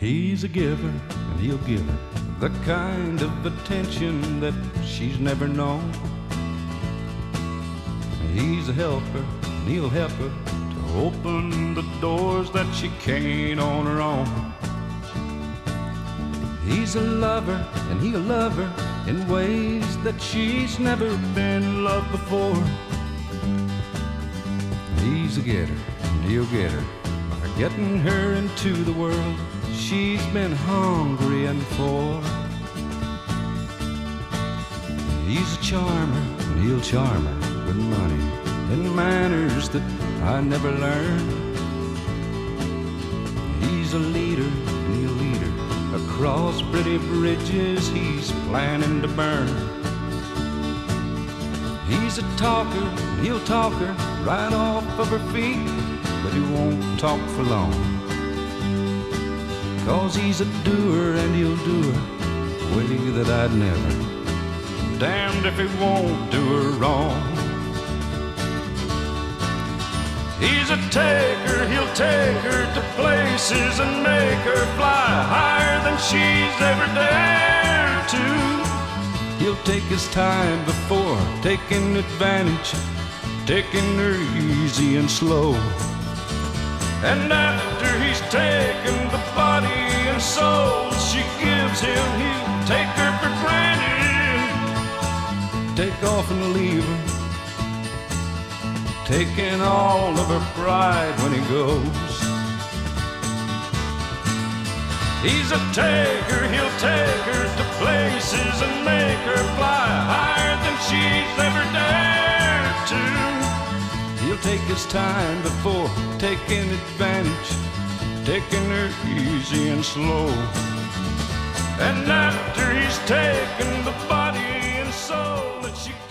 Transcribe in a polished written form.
He's a giver, and he'll give her the kind of attention that she's never known. He's a helper, and he'll help her to open the doors that she can't on her own. He's a lover, and he'll love her in ways that she's never been loved before. He's a getter, and he'll get her by getting her into the world she's been hungering for. He's a charmer, and he'll charm her with money and manners that I never learned. He's a leader, and he'll lead her across pretty bridges he's planning to burn. He's a talker, and he'll talk her right off of her feet, but he won't talk for long. 'Cause he's a doer, and he'll do her a way that I'd never. Damned if he won't do her wrong. He's a taker, he'll take her to places and make her fly higher than she's ever dared to. He'll take his time before taking advantage, taking her easy and slow. And after he's taken the body and soul she gives him, he'll take her for granted, take off and leave her, taking all of her pride when he goes. He's a taker, he'll take her to places and make her fly higher than she's ever dared to. He'll take his time before taking advantage, taking her easy and slow. And after he's taken the body and soul that she